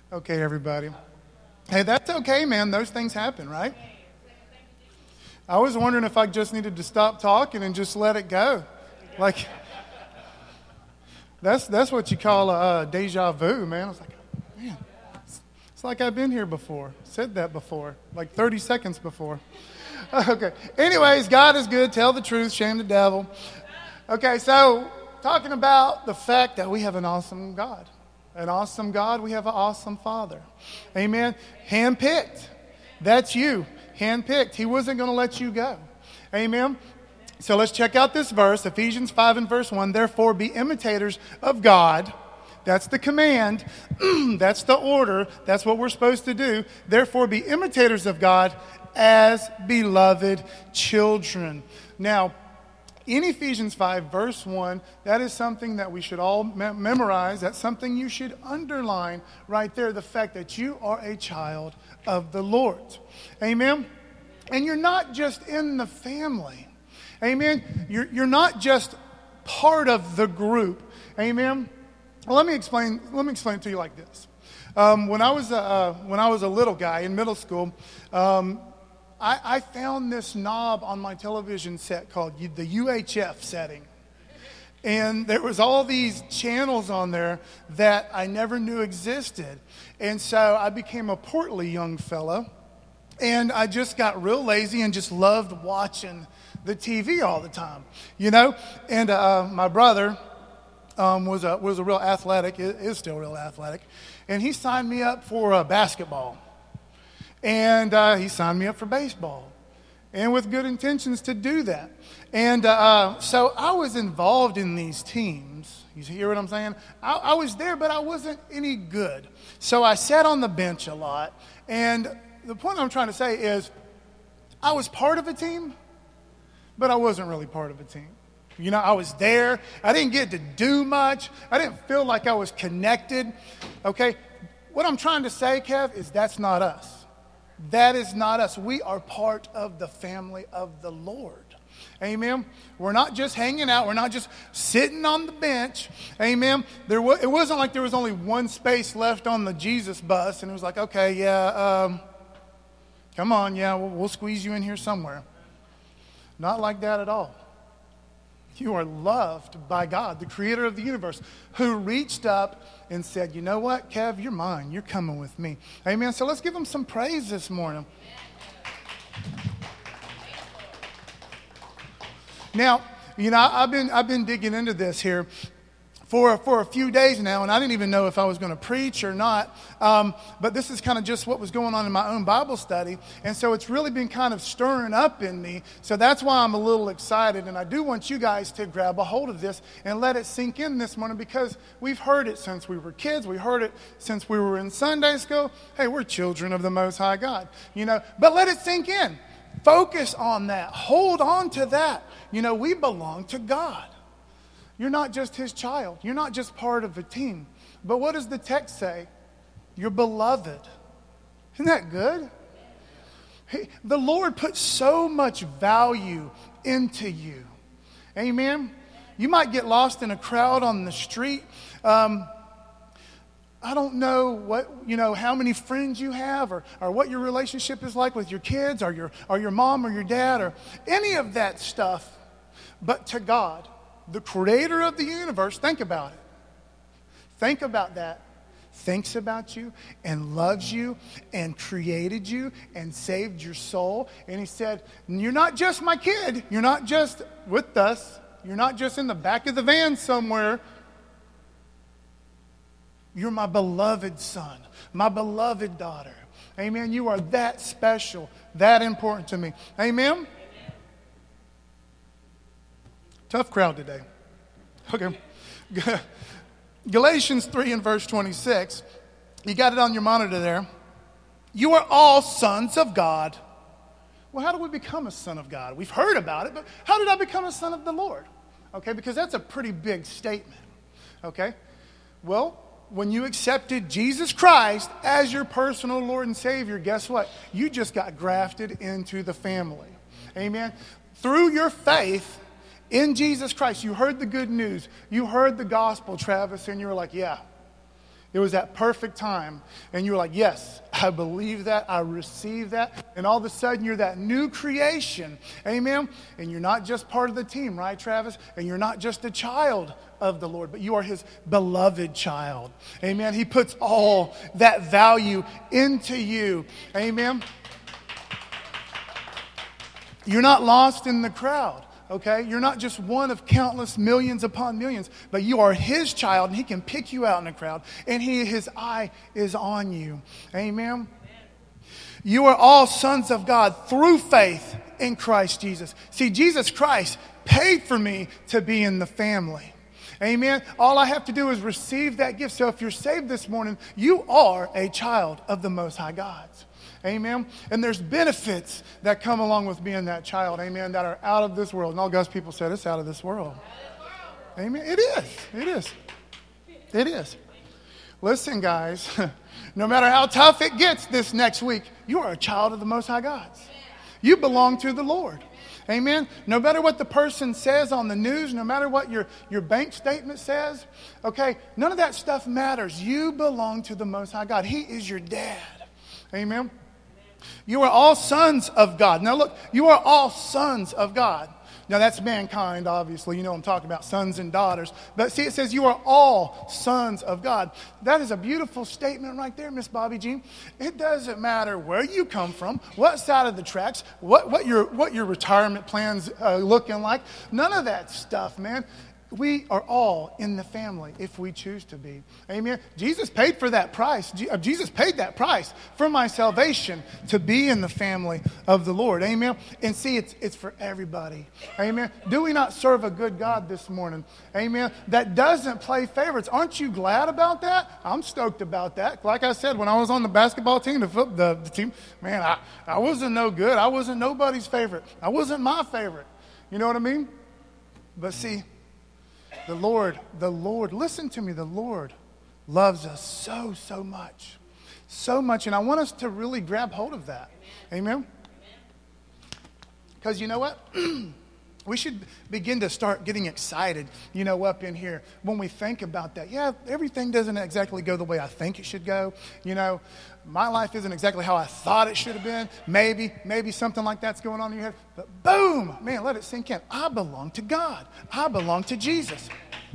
Okay, everybody. Hey, that's okay, man. Those things happen, right? I was wondering if I just needed to stop talking and just let it go. Like, that's what you call a deja vu, man. I was like, man, it's like I've been here before. Said that before, like 30 seconds before. Okay. Anyways, God is good. Tell the truth. Shame the devil. Okay, so talking about the fact that we have an awesome God. An awesome God, we have an awesome Father. Amen. Handpicked. That's you. Handpicked. He wasn't going to let you go. Amen. So let's check out this verse, Ephesians 5 and verse 1. Therefore, be imitators of God. That's the command. That's the order. That's what we're supposed to do. Therefore, be imitators of God as beloved children. Now, in Ephesians 5, verse 1, that is something that we should all memorize. That's something you should underline right there, the fact that you are a child of the Lord. Amen? And you're not just in the family. Amen? You're not just part of the group. Amen? Well, let me explain it to you like this. When I was a little guy in middle school, I found this knob on my television set called the UHF setting. And there was all these channels on there that I never knew existed. And so I became a portly young fella. And I just got real lazy and just loved watching the TV all the time, you know. And my brother was a real athletic, is still real athletic. And he signed me up for basketball. And he signed me up for baseball, and with good intentions to do that. And so I was involved in these teams. You hear what I'm saying? I was there, but I wasn't any good. So I sat on the bench a lot. And the point I'm trying to say is I was part of a team, but I wasn't really part of a team. You know, I was there. I didn't get to do much. I didn't feel like I was connected. Okay? What I'm trying to say, Kev, is that's not us. That is not us. We are part of the family of the Lord. Amen. We're not just hanging out. We're not just sitting on the bench. Amen. It wasn't like there was only one space left on the Jesus bus, and it was like, okay, yeah, come on, yeah, we'll squeeze you in here somewhere. Not like that at all. You are loved by God, the creator of the universe, who reached up and said, you know what, Kev, you're mine. You're coming with me. Amen. So let's give him some praise this morning. Now, you know, I've been digging into this here for a few days now, and I didn't even know if I was going to preach or not. But this is kind of just what was going on in my own Bible study. And so it's really been kind of stirring up in me. So that's why I'm a little excited. And I do want you guys to grab a hold of this and let it sink in this morning, because we've heard it since we were kids. We heard it since we were in Sunday school. Hey, we're children of the Most High God, you know. But let it sink in. Focus on that. Hold on to that. You know, we belong to God. You're not just his child. You're not just part of a team. But what does the text say? You're beloved. Isn't that good? Hey, the Lord put so much value into you. Amen? You might get lost in a crowd on the street. I don't know how many friends you have, or what your relationship is like with your kids, or your mom or your dad, or any of that stuff. But to God, the creator of the universe, think about it. Think about that. Thinks about you and loves you and created you and saved your soul. And he said, you're not just my kid. You're not just with us. You're not just in the back of the van somewhere. You're my beloved son, my beloved daughter. Amen. You are that special, that important to me. Amen. Tough crowd today. Okay. Galatians 3 and verse 26. You got it on your monitor there. You are all sons of God. Well, how do we become a son of God? We've heard about it, but how did I become a son of the Lord? Okay, because that's a pretty big statement. Okay. Well, when you accepted Jesus Christ as your personal Lord and Savior, guess what? You just got grafted into the family. Amen. Through your faith in Jesus Christ, you heard the good news. You heard the gospel, Travis, and you were like, yeah, It was that perfect time. And you were like, yes, I believe that. I receive that. And all of a sudden, you're that new creation. Amen? And you're not just part of the team, right, Travis? And you're not just a child of the Lord, but you are his beloved child. Amen? He puts all that value into you. Amen? You're not lost in the crowd. Okay? You're not just one of countless millions upon millions, but you are his child, and he can pick you out in the crowd, and his eye is on you. Amen? You are all sons of God through faith in Christ Jesus. See, Jesus Christ paid for me to be in the family. Amen? All I have to do is receive that gift. So if you're saved this morning, you are a child of the Most High God. Amen. And there's benefits that come along with being that child. Amen. That are out of this world. And all God's people said it's out of this world. Amen. It is. It is. It is. Listen, guys. No matter how tough it gets this next week, you are a child of the Most High God. You belong to the Lord. Amen. No matter what the person says on the news, no matter what your bank statement says, okay, none of that stuff matters. You belong to the Most High God. He is your dad. Amen. You are all sons of God. Now look, you are all sons of God. Now that's mankind, obviously. You know what I'm talking about, sons and daughters. But see, it says you are all sons of God. That is a beautiful statement right there, Miss Bobby Jean. It doesn't matter where you come from, what side of the tracks, what your retirement plan's looking like. None of that stuff, man. We are all in the family if we choose to be. Amen. Jesus paid for that price. Jesus paid that price for my salvation to be in the family of the Lord. Amen. And see, it's for everybody. Amen. Do we not serve a good God this morning? Amen. That doesn't play favorites. Aren't you glad about that? I'm stoked about that. Like I said, when I was on the basketball team, the team, man, I wasn't no good. I wasn't nobody's favorite. I wasn't my favorite. You know what I mean? But see, the Lord, listen to me, the Lord loves us so much. So much. And I want us to really grab hold of that. Amen? Because you know what? We should begin to start getting excited, up in here when we think about that. Yeah, everything doesn't exactly go the way I think it should go. My life isn't exactly how I thought it should have been. Maybe something like that's going on in your head. But boom, man, let it sink in. I belong to God. I belong to Jesus.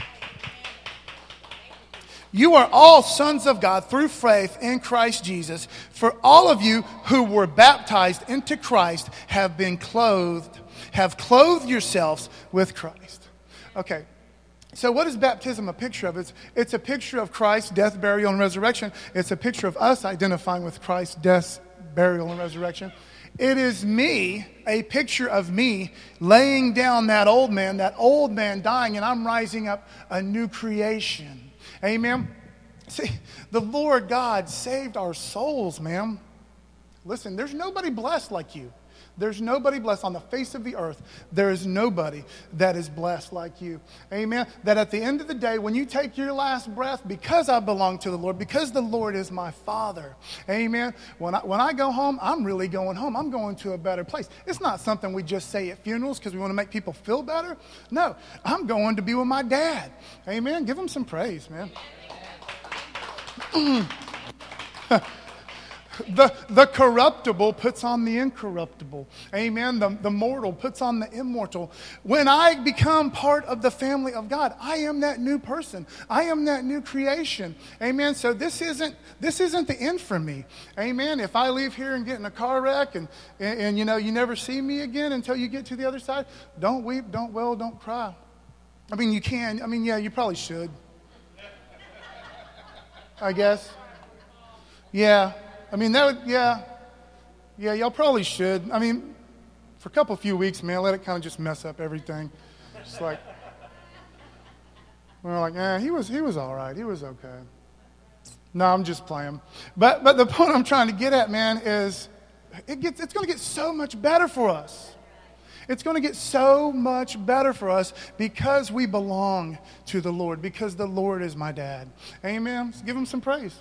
You are all sons of God through faith in Christ Jesus. For all of you who were baptized into Christ have clothed yourselves with Christ. Okay, so what is baptism a picture of? It's a picture of Christ's death, burial, and resurrection. It's a picture of us identifying with Christ's death, burial, and resurrection. It is me, a picture of me laying down that old man dying, and I'm rising up a new creation. Amen? See, the Lord God saved our souls, man. Listen, there's nobody blessed like you. There's nobody blessed on the face of the earth. There is nobody that is blessed like you. Amen? That at the end of the day, when you take your last breath, because I belong to the Lord, because the Lord is my Father, amen? When I go home, I'm really going home. I'm going to a better place. It's not something we just say at funerals because we want to make people feel better. No, I'm going to be with my dad. Amen? Give him some praise, man. The corruptible puts on the incorruptible. Amen. The mortal puts on the immortal. When I become part of the family of God, I am that new person. I am that new creation. Amen. So this isn't the end for me. Amen. If I leave here and get in a car wreck and you never see me again until you get to the other side, don't weep, don't wail, don't cry. I mean, you can. I mean, yeah, you probably should. I guess. Yeah. I mean, yeah, y'all probably should. I mean, for a few weeks, man, let it kind of just mess up everything. Just like, we're like, he was all right. He was okay. No, I'm just playing. But the point I'm trying to get at, man, is it's going to get so much better for us. It's going to get so much better for us because we belong to the Lord, because the Lord is my dad. Amen. Let's give him some praise.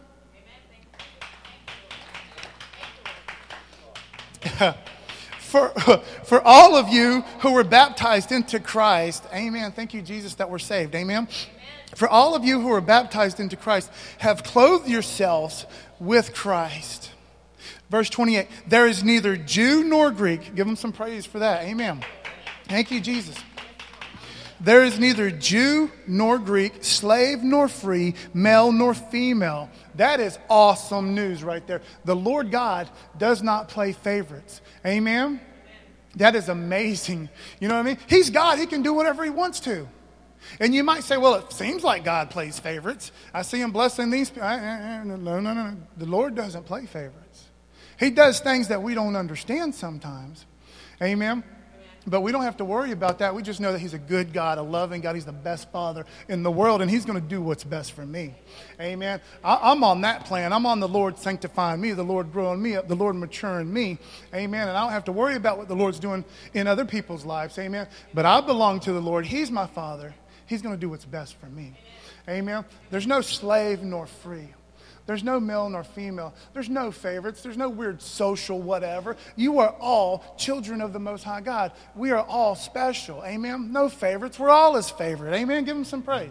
For all of you who were baptized into Christ, amen. Thank you, Jesus, that we're saved. Amen. For all of you who are baptized into Christ have clothed yourselves with Christ. Verse 28, there is neither Jew nor Greek. Give him some praise for that. Amen. Thank you, Jesus. There is neither Jew nor Greek, slave nor free, male nor female. That is awesome news right there. The Lord God does not play favorites. Amen? That is amazing. You know what I mean? He's God. He can do whatever he wants to. And you might say, well, it seems like God plays favorites. I see him blessing these people. No. The Lord doesn't play favorites. He does things that we don't understand sometimes. Amen? But we don't have to worry about that. We just know that he's a good God, a loving God. He's the best father in the world, and he's going to do what's best for me. Amen. I'm on that plan. I'm on the Lord sanctifying me, the Lord growing me up, the Lord maturing me. Amen. And I don't have to worry about what the Lord's doing in other people's lives. Amen. But I belong to the Lord. He's my father. He's going to do what's best for me. Amen. There's no slave nor free. There's no male nor female. There's no favorites. There's no weird social whatever. You are all children of the Most High God. We are all special. Amen? No favorites. We're all his favorite. Amen? Give him some praise.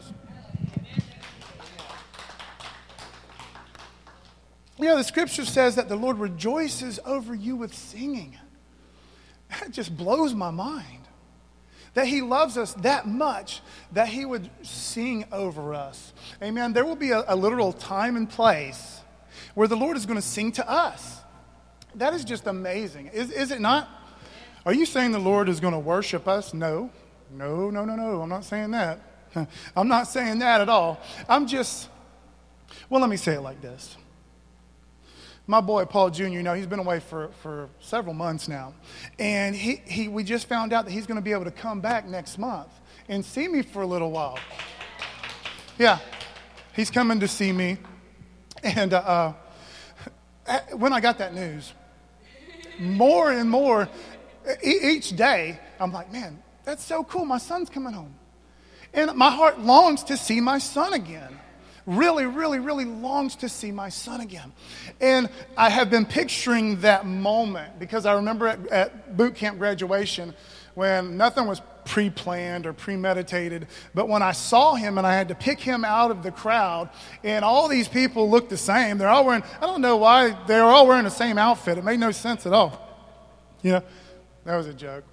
You know, the scripture says that the Lord rejoices over you with singing. That just blows my mind. That he loves us that much that he would sing over us. Amen. There will be a literal time and place where the Lord is going to sing to us. That is just amazing. Is it not? Are you saying the Lord is going to worship us? No. I'm not saying that. I'm not saying that at all. Let me say it like this. My boy, Paul Jr., he's been away for several months now. And we just found out that he's going to be able to come back next month and see me for a little while. Yeah, he's coming to see me. And when I got that news, more and more, each day, I'm like, man, that's so cool. My son's coming home. And my heart longs to see my son again. Really, really, really longs to see my son again. And I have been picturing that moment because I remember at boot camp graduation when nothing was pre-planned or premeditated, but when I saw him and I had to pick him out of the crowd and all these people looked the same. They're all wearing, I don't know why, they were all wearing the same outfit. It made no sense at all. You know, that was a joke.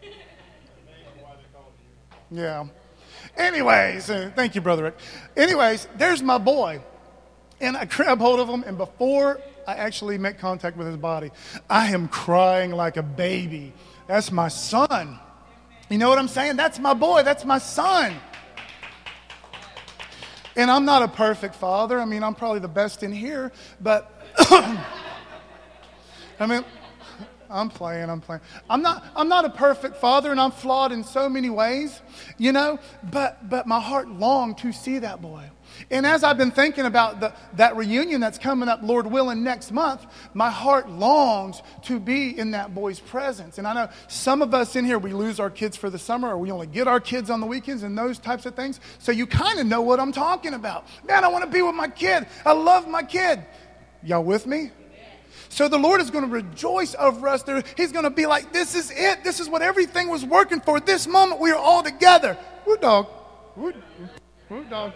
Yeah. Anyways, thank you, Brother Rick. Anyways, there's my boy. And I grab hold of him, and before I actually make contact with his body, I am crying like a baby. That's my son. You know what I'm saying? That's my boy. That's my son. And I'm not a perfect father. I mean, I'm probably the best in here. But, I'm playing. I'm not a perfect father, and I'm flawed in so many ways, but my heart longed to see that boy. And as I've been thinking about that reunion that's coming up, Lord willing, next month, my heart longs to be in that boy's presence. And I know some of us in here, we lose our kids for the summer, or we only get our kids on the weekends and those types of things. So you kind of know what I'm talking about. Man, I want to be with my kid. I love my kid. Y'all with me? So the Lord is going to rejoice over us. He's going to be like, this is it. This is what everything was working for. This moment, we are all together. Woo, dog. Woo, dog.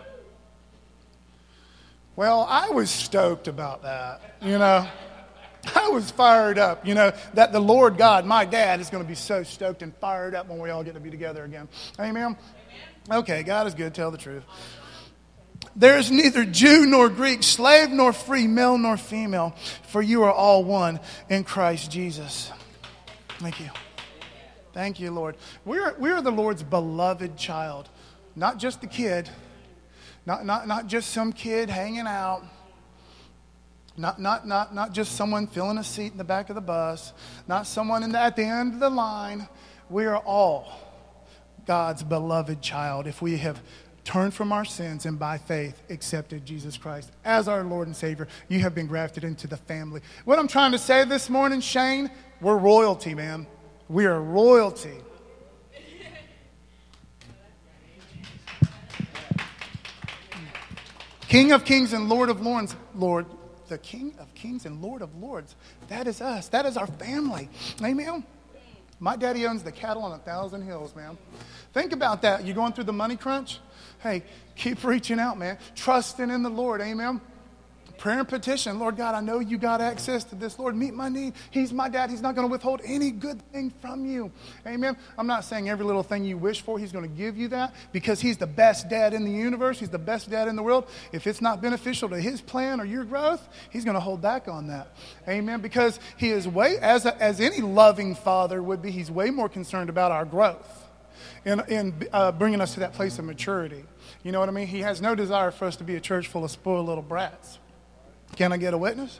Well, I was stoked about that, I was fired up, that the Lord God, my dad, is going to be so stoked and fired up when we all get to be together again. Amen? Okay, God is good. Tell the truth. There is neither Jew nor Greek, slave nor free, male nor female, for you are all one in Christ Jesus. Thank you. Thank you, Lord. We are the Lord's beloved child, not just the kid, not just some kid hanging out, not just someone filling a seat in the back of the bus, not someone at the end of the line. We are all God's beloved child if we have turned from our sins and by faith accepted Jesus Christ as our Lord and Savior. You have been grafted into the family. What I'm trying to say this morning, Shane, we're royalty, man. We are royalty. King of kings and Lord of lords, the King of kings and Lord of lords. That is us. That is our family. Amen. My daddy owns the cattle on 1,000 hills, man. Think about that. You're going through the money crunch? Hey, keep reaching out, man. Trusting in the Lord, amen. Prayer and petition. Lord God, I know you got access to this. Lord, meet my need. He's my dad. He's not going to withhold any good thing from you. Amen. I'm not saying every little thing you wish for, he's going to give you that, because he's the best dad in the universe. He's the best dad in the world. If it's not beneficial to his plan or your growth, he's going to hold back on that. Amen. Because he is as any loving father would be, he's way more concerned about our growth in bringing us to that place of maturity. You know what I mean? He has no desire for us to be a church full of spoiled little brats. Can I get a witness?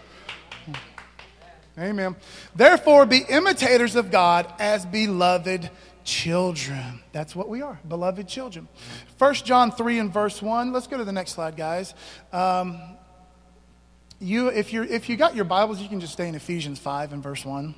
Amen. Therefore, be imitators of God as beloved children. That's what we are, beloved children. 1 John 3 and verse 1. Let's go to the next slide, guys. If you got your Bibles, you can just stay in Ephesians 5 and verse 1.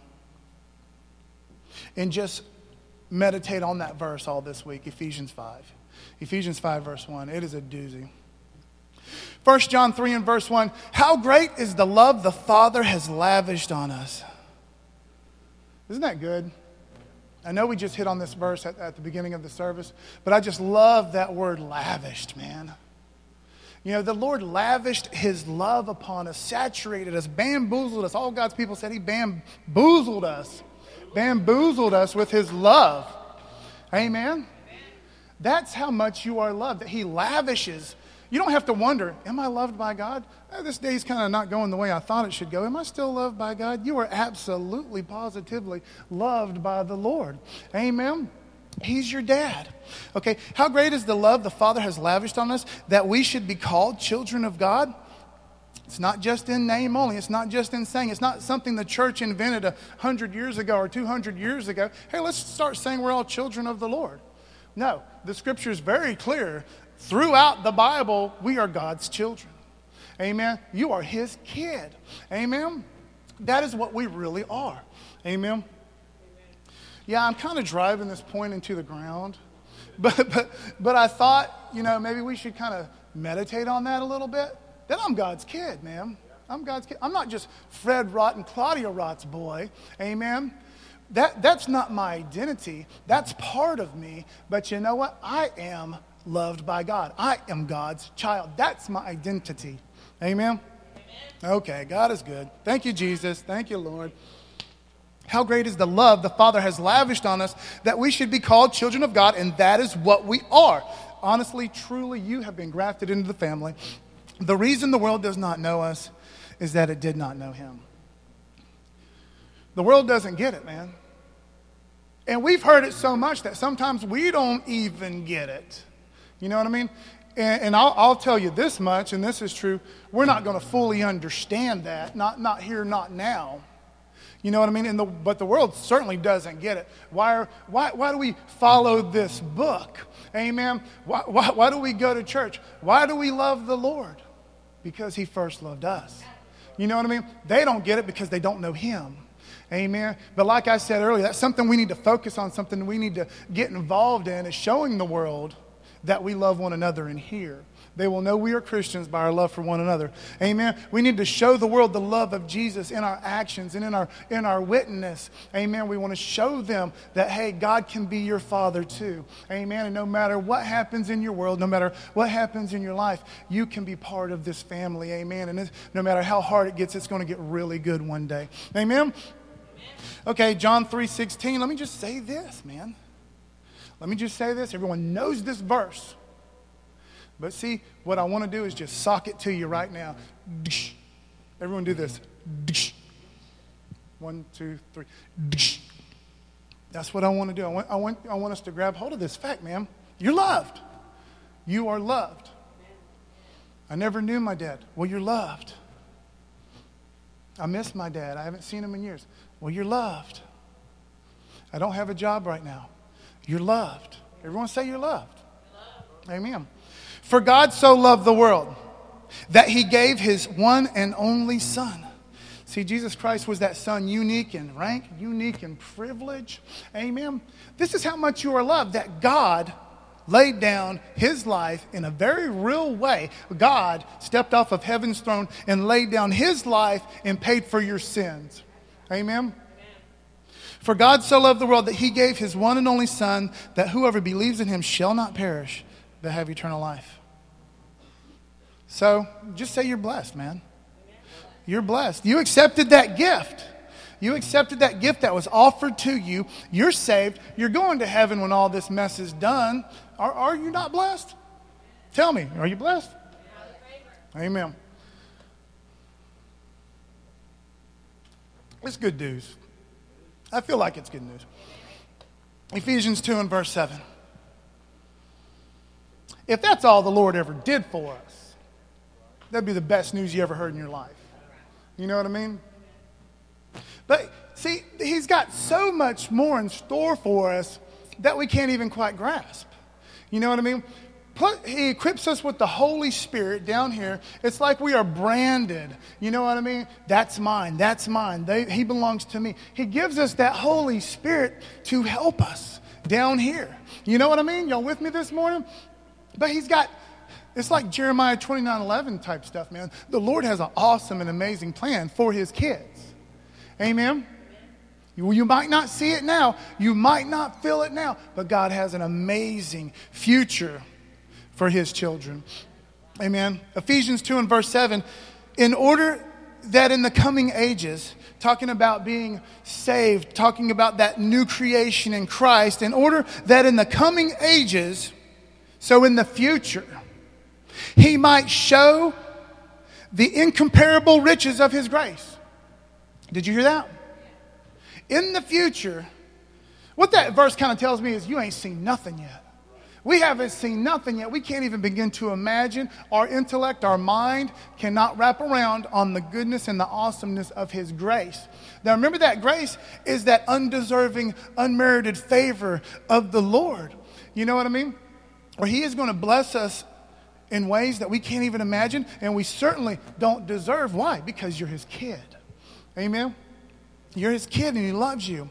And just meditate on that verse all this week, Ephesians 5. Ephesians 5 verse 1. It is a doozy. 1 John 3 and verse 1, how great is the love the Father has lavished on us. Isn't that good? I know we just hit on this verse at the beginning of the service, but I just love that word lavished, man. You know, the Lord lavished his love upon us, saturated us, bamboozled us. All God's people said he bamboozled us with his love. Amen? That's how much you are loved, that he lavishes. You don't have to wonder, am I loved by God? This day's kind of not going the way I thought it should go. Am I still loved by God? You are absolutely, positively loved by the Lord. Amen? He's your dad. Okay, how great is the love the Father has lavished on us that we should be called children of God? It's not just in name only. It's not just in saying. It's not something the church invented 100 years ago or 200 years ago. Hey, let's start saying we're all children of the Lord. No, the scripture is very clear. Throughout the Bible, we are God's children. Amen. You are his kid. Amen. That is what we really are. Amen. Yeah, I'm kind of driving this point into the ground. But I thought, maybe we should kind of meditate on that a little bit. That I'm God's kid, man. I'm God's kid. I'm not just Fred Rott and Claudia Rott's boy. Amen. That's not my identity. That's part of me. But you know what? I am loved by God. I am God's child. That's my identity. Amen? Okay, God is good. Thank you, Jesus. Thank you, Lord. How great is the love the Father has lavished on us that we should be called children of God, and that is what we are. Honestly, truly, you have been grafted into the family. The reason the world does not know us is that it did not know him. The world doesn't get it, man. And we've heard it so much that sometimes we don't even get it. You know what I mean? And I'll tell you this much, and this is true. We're not going to fully understand that. Not here, not now. You know what I mean? But the world certainly doesn't get it. Why do we follow this book? Amen? Why do we go to church? Why do we love the Lord? Because he first loved us. You know what I mean? They don't get it because they don't know him. Amen. But like I said earlier, that's something we need to focus on, something we need to get involved in, is showing the world that we love one another in here. They will know we are Christians by our love for one another. Amen. We need to show the world the love of Jesus in our actions and in our witness. Amen. We want to show them that, hey, God can be your father too. Amen. And no matter what happens in your world, no matter what happens in your life, you can be part of this family. Amen. And no matter how hard it gets, it's going to get really good one day. Amen. Okay, John 3:16. Let me just say this, man. Let me just say this. Everyone knows this verse. But see, what I want to do is just sock it to you right now. Everyone do this. 1, 2, 3. That's what I want to do. I want us to grab hold of this fact, man. You're loved. You are loved. I never knew my dad. Well, you're loved. I miss my dad. I haven't seen him in years. Well, you're loved. I don't have a job right now. You're loved. Everyone say you're loved. Amen. For God so loved the world that he gave his one and only son. See, Jesus Christ was that son, unique in rank, unique in privilege. Amen. This is how much you are loved, that God laid down his life in a very real way. God stepped off of heaven's throne and laid down his life and paid for your sins. Amen. For God so loved the world that he gave his one and only Son, that whoever believes in him shall not perish, but have eternal life. So just say you're blessed, man. You're blessed. You accepted that gift. You accepted that gift that was offered to you. You're saved. You're going to heaven when all this mess is done. Are you not blessed? Tell me, are you blessed? Amen. It's good news. I feel like it's good news. Ephesians 2 and verse 7. If that's all the Lord ever did for us, that'd be the best news you ever heard in your life. You know what I mean? But see, he's got so much more in store for us that we can't even quite grasp. You know what I mean? He equips us with the Holy Spirit down here. It's like we are branded. You know what I mean? That's mine. That's mine. He belongs to me. He gives us that Holy Spirit to help us down here. You know what I mean? Y'all with me this morning? But he's got, it's like Jeremiah 29:11 type stuff, man. The Lord has an awesome and amazing plan for his kids. Amen? You might not see it now. You might not feel it now. But God has an amazing future for his children. Amen. Ephesians 2 and verse 7. In order that in the coming ages, talking about being saved, talking about that new creation in Christ, in order that in the coming ages, so in the future, he might show the incomparable riches of his grace. Did you hear that? In the future, what that verse kind of tells me is you ain't seen nothing yet. We haven't seen nothing yet. We can't even begin to imagine. Our intellect, our mind cannot wrap around on the goodness and the awesomeness of his grace. Now remember, that grace is that undeserving, unmerited favor of the Lord. You know what I mean? Where he is going to bless us in ways that we can't even imagine, and we certainly don't deserve. Why? Because you're his kid. Amen? You're his kid and he loves you.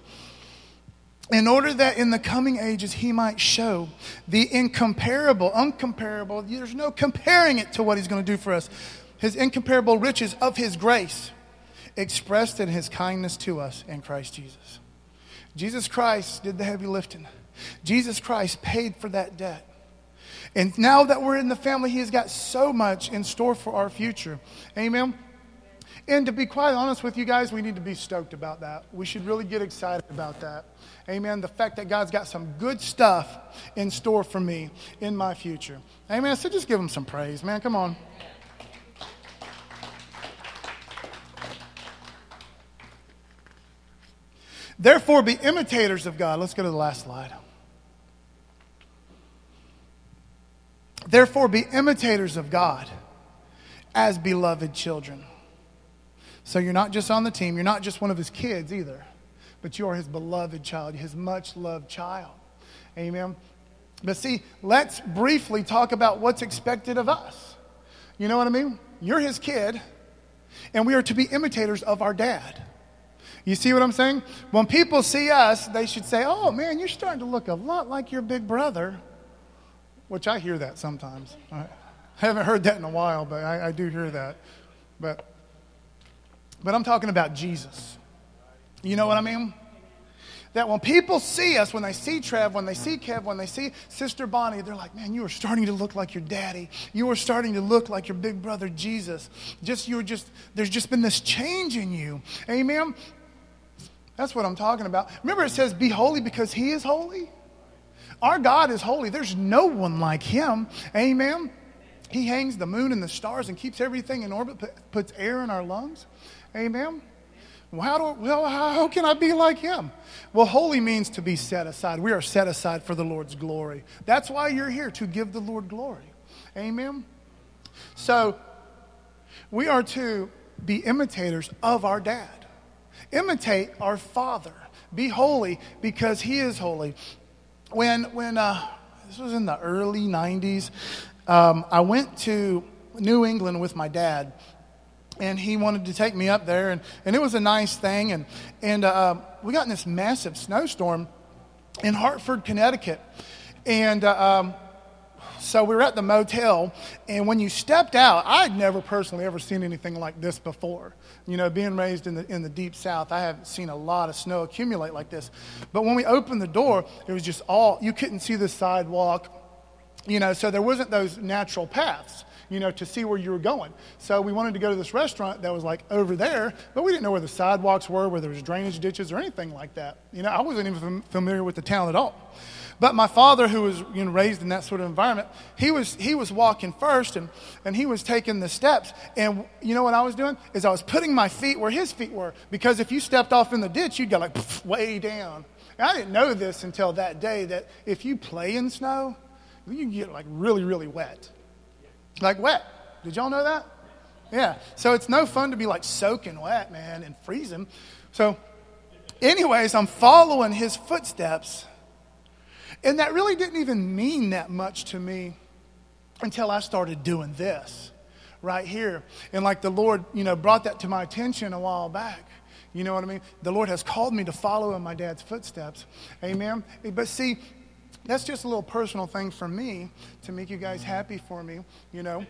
In order that in the coming ages he might show the uncomparable, there's no comparing it to what he's going to do for us, his incomparable riches of his grace expressed in his kindness to us in Christ Jesus. Jesus Christ did the heavy lifting. Jesus Christ paid for that debt. And now that we're in the family, he has got so much in store for our future. Amen? And to be quite honest with you guys, we need to be stoked about that. We should really get excited about that. Amen. The fact that God's got some good stuff in store for me in my future. Amen. So just give him some praise, man. Come on. Therefore, be imitators of God. Let's go to the last slide. Therefore, be imitators of God as beloved children. So you're not just on the team. You're not just one of his kids either. But you are his beloved child, his much-loved child. Amen. But see, let's briefly talk about what's expected of us. You know what I mean? You're his kid, and we are to be imitators of our dad. You see what I'm saying? When people see us, they should say, oh, man, you're starting to look a lot like your big brother. Which I hear that sometimes. I haven't heard that in a while, but I do hear that. But I'm talking about Jesus. You know what I mean? That when people see us, when they see Trev, when they see Kev, when they see Sister Bonnie, they're like, man, you are starting to look like your daddy. You are starting to look like your big brother Jesus. There's just been this change in you. Amen? That's what I'm talking about. Remember, it says, be holy because he is holy. Our God is holy. There's no one like him. Amen? He hangs the moon and the stars and keeps everything in orbit, puts air in our lungs. Amen? How can I be like him? Well, holy means to be set aside. We are set aside for the Lord's glory. That's why you're here, to give the Lord glory. Amen? So, we are to be imitators of our dad. Imitate our father. Be holy because he is holy. When this was in the early 90s, I went to New England with my dad. And he wanted to take me up there, and it was a nice thing. And we got in this massive snowstorm in Hartford, Connecticut. And So we were at the motel, and when you stepped out, I'd never personally ever seen anything like this before. You know, being raised in the deep South, I haven't seen a lot of snow accumulate like this. But when we opened the door, it was just you couldn't see the sidewalk, you know, so there wasn't those natural paths, you know, to see where you were going. So we wanted to go to this restaurant that was like over there, but we didn't know where the sidewalks were, where there was drainage ditches or anything like that. You know, I wasn't even familiar with the town at all. But my father, who was, you know, raised in that sort of environment, he was walking first, and he was taking the steps. And you know what I was doing? Is I was putting my feet where his feet were. Because if you stepped off in the ditch, you'd go like way down. And I didn't know this until that day, that if you play in snow, you can get like really, really wet. Like wet. Did y'all know that? Yeah. So it's no fun to be like soaking wet, man, and freezing. So anyways, I'm following his footsteps. And that really didn't even mean that much to me until I started doing this right here. And like the Lord, you know, brought that to my attention a while back. You know what I mean? The Lord has called me to follow in my dad's footsteps. Amen. But see, that's just a little personal thing for me to make you guys happy for me, you know.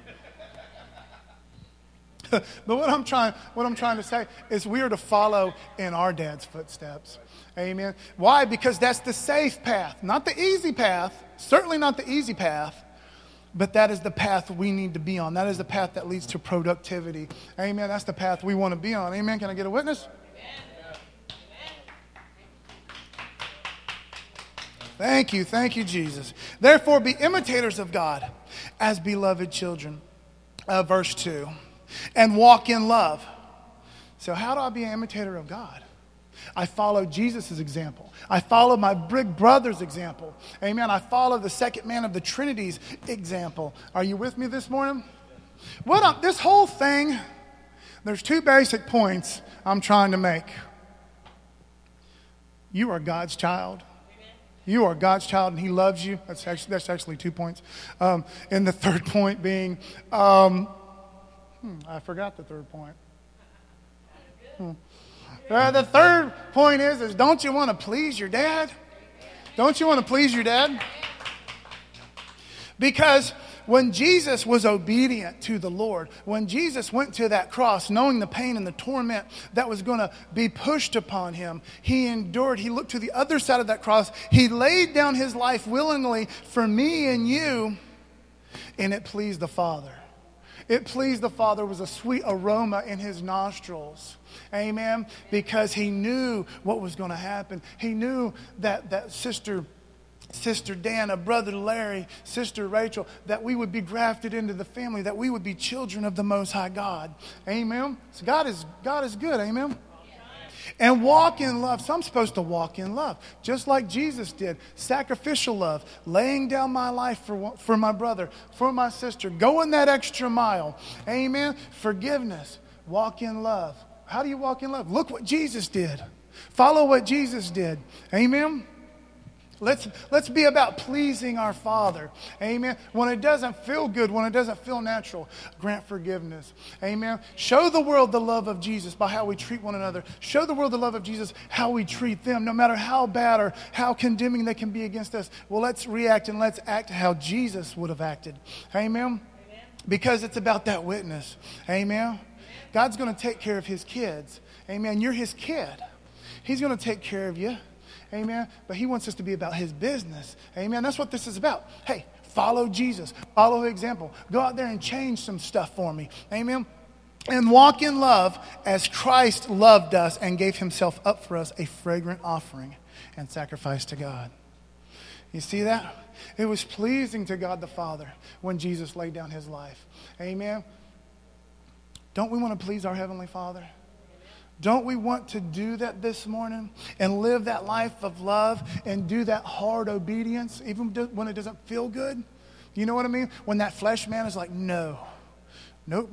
But what I'm trying to say is we are to follow in our dad's footsteps. Amen. Why? Because that's the safe path, not the easy path, certainly not the easy path, but that is the path we need to be on. That is the path that leads to productivity. Amen. That's the path we want to be on. Amen. Can I get a witness? Thank you, Jesus. Therefore, be imitators of God as beloved children. Verse 2. And walk in love. So how do I be an imitator of God? I follow Jesus' example. I follow my big brother's example. Amen. I follow the second man of the Trinity's example. Are you with me this morning? This whole thing, there's two basic points I'm trying to make. You are God's child. You are God's child, and He loves you. That's actually 2 points. And the third point being, I forgot the third point. The third point is don't you want to please your dad? Don't you want to please your dad? Because when Jesus was obedient to the Lord, when Jesus went to that cross, knowing the pain and the torment that was going to be pushed upon Him, He endured. He looked to the other side of that cross. He laid down His life willingly for me and you, and it pleased the Father. It pleased the Father. It was a sweet aroma in His nostrils. Amen. Because He knew what was going to happen. He knew that Sister Dana, Brother Larry, Sister Rachel, that we would be grafted into the family, that we would be children of the Most High God. Amen. So God is good. Amen. And walk in love. So I'm supposed to walk in love, just like Jesus did. Sacrificial love, laying down my life for my brother, for my sister, going that extra mile. Amen. Forgiveness. Walk in love. How do you walk in love? Look what Jesus did. Follow what Jesus did. Amen. Let's be about pleasing our Father. Amen. When it doesn't feel good, when it doesn't feel natural, grant forgiveness. Amen. Show the world the love of Jesus by how we treat one another. Show the world the love of Jesus how we treat them, no matter how bad or how condemning they can be against us. Well, let's react and let's act how Jesus would have acted. Amen. Because it's about that witness. Amen. God's going to take care of His kids. Amen. You're His kid. He's going to take care of you. Amen. But He wants us to be about His business. Amen. That's what this is about. Hey, follow Jesus. Follow His example. Go out there and change some stuff for me. Amen. And walk in love as Christ loved us and gave Himself up for us, a fragrant offering and sacrifice to God. You see that? It was pleasing to God the Father when Jesus laid down His life. Amen. Don't we want to please our Heavenly Father? Don't we want to do that this morning and live that life of love and do that hard obedience even when it doesn't feel good? You know what I mean? When that flesh man is like, no. Nope.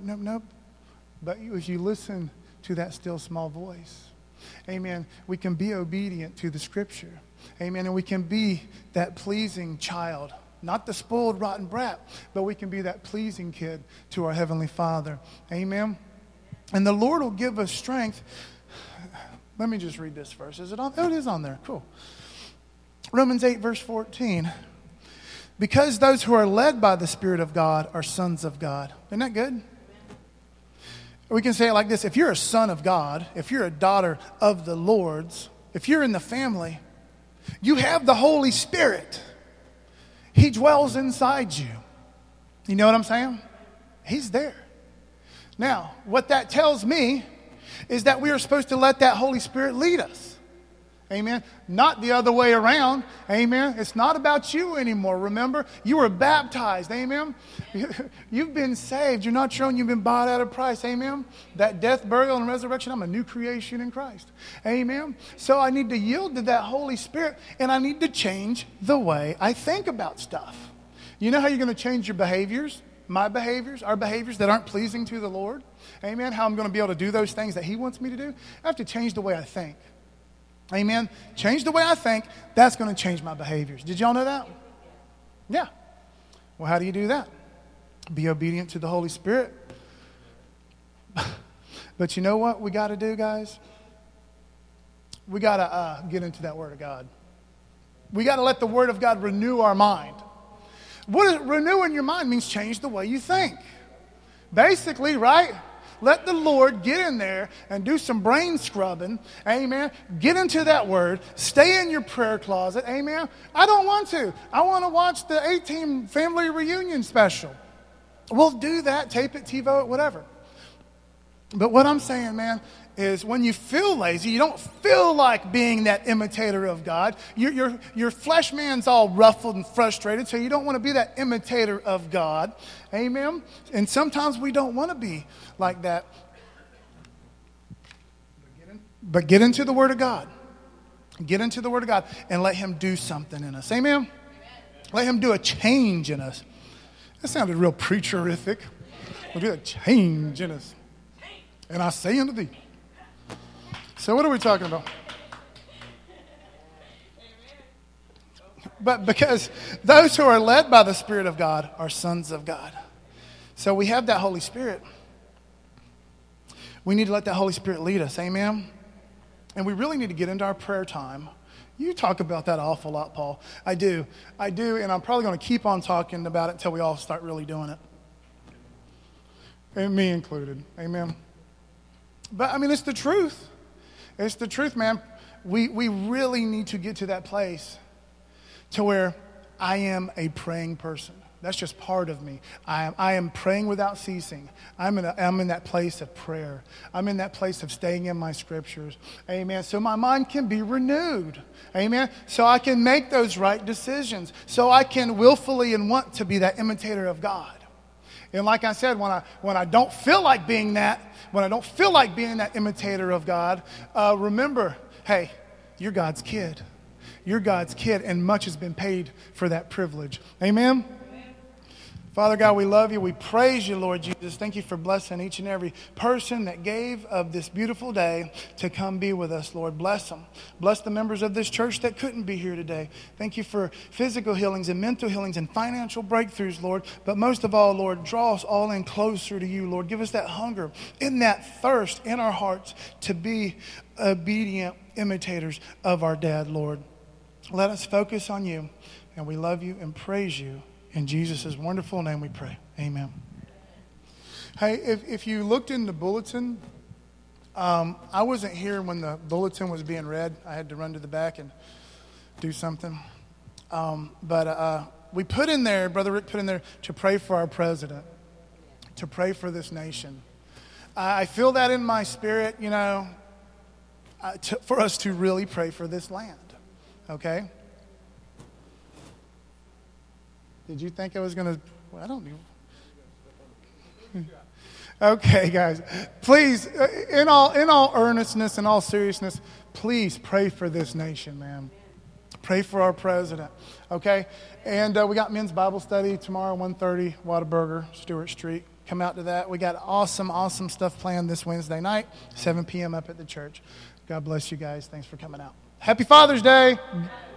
But if you listen to that still small voice, amen, we can be obedient to the Scripture. Amen. And we can be that pleasing child. Not the spoiled, rotten brat, but we can be that pleasing kid to our Heavenly Father. Amen. And the Lord will give us strength. Let me just read this verse. Is it on? Oh, it is on there. Cool. Romans 8, verse 14. Because those who are led by the Spirit of God are sons of God. Isn't that good? We can say it like this. If you're a son of God, if you're a daughter of the Lord's, if you're in the family, you have the Holy Spirit. He dwells inside you. You know what I'm saying? He's there. Now, what that tells me is that we are supposed to let that Holy Spirit lead us. Amen. Not the other way around. Amen. It's not about you anymore. Remember, you were baptized. Amen. You've been saved. You're not your own. You've been bought at a price. Amen. That death, burial, and resurrection, I'm a new creation in Christ. Amen. So I need to yield to that Holy Spirit, and I need to change the way I think about stuff. You know how you're going to change your behaviors? My behaviors, our behaviors that aren't pleasing to the Lord. Amen. How I'm going to be able to do those things that He wants me to do. I have to change the way I think. Amen. Change the way I think. That's going to change my behaviors. Did y'all know that? Yeah. Well, how do you do that? Be obedient to the Holy Spirit. But you know what we got to do, guys? We got to get into that Word of God. We got to let the Word of God renew our mind. What is renewing your mind means change the way you think. Basically, right? Let the Lord get in there and do some brain scrubbing. Amen. Get into that Word. Stay in your prayer closet. Amen. I don't want to. I want to watch the 18 family reunion special. We'll do that. Tape it, TiVo it, whatever. But what I'm saying, man, is when you feel lazy, you don't feel like being that imitator of God. Your flesh man's all ruffled and frustrated, so you don't want to be that imitator of God. Amen? And sometimes we don't want to be like that. But get into the Word of God. Get into the Word of God and let Him do something in us. Amen? Let Him do a change in us. That sounded real preacherific. We'll do a change in us. And I say unto thee. So what are we talking about? But because those who are led by the Spirit of God are sons of God. So we have that Holy Spirit. We need to let that Holy Spirit lead us. Amen? And we really need to get into our prayer time. You talk about that an awful lot, Paul. I do. And I'm probably going to keep on talking about it until we all start really doing it. And me included. Amen? But, I mean, it's the truth. It's the truth, man. We really need to get to that place to where I am a praying person. That's just part of me. I am praying without ceasing. I'm in that place of prayer. I'm in that place of staying in my scriptures. Amen. So my mind can be renewed. Amen. So I can make those right decisions. So I can willfully and want to be that imitator of God. And like I said, when I don't feel like being that, when I don't feel like being that imitator of God, remember, hey, you're God's kid. You're God's kid, and much has been paid for that privilege. Amen? Father God, we love you. We praise you, Lord Jesus. Thank you for blessing each and every person that gave of this beautiful day to come be with us, Lord. Bless them. Bless the members of this church that couldn't be here today. Thank you for physical healings and mental healings and financial breakthroughs, Lord. But most of all, Lord, draw us all in closer to you, Lord. Give us that hunger and that thirst in our hearts to be obedient imitators of our dad, Lord. Let us focus on you, and we love you and praise you. In Jesus' wonderful name we pray. Amen. Hey, if you looked in the bulletin, I wasn't here when the bulletin was being read. I had to run to the back and do something. But we put in there, Brother Rick put in there, to pray for our president, to pray for this nation. I feel that in my spirit, you know, for us to really pray for this land. Okay? Did you think I was going to? Well, I don't know. Okay, guys. Please, in all earnestness and all seriousness, please pray for this nation, man. Pray for our president, okay? And we got men's Bible study tomorrow, 1:30, Whataburger, Stewart Street. Come out to that. We got awesome stuff planned this Wednesday night, 7 p.m. up at the church. God bless you guys. Thanks for coming out. Happy Father's Day.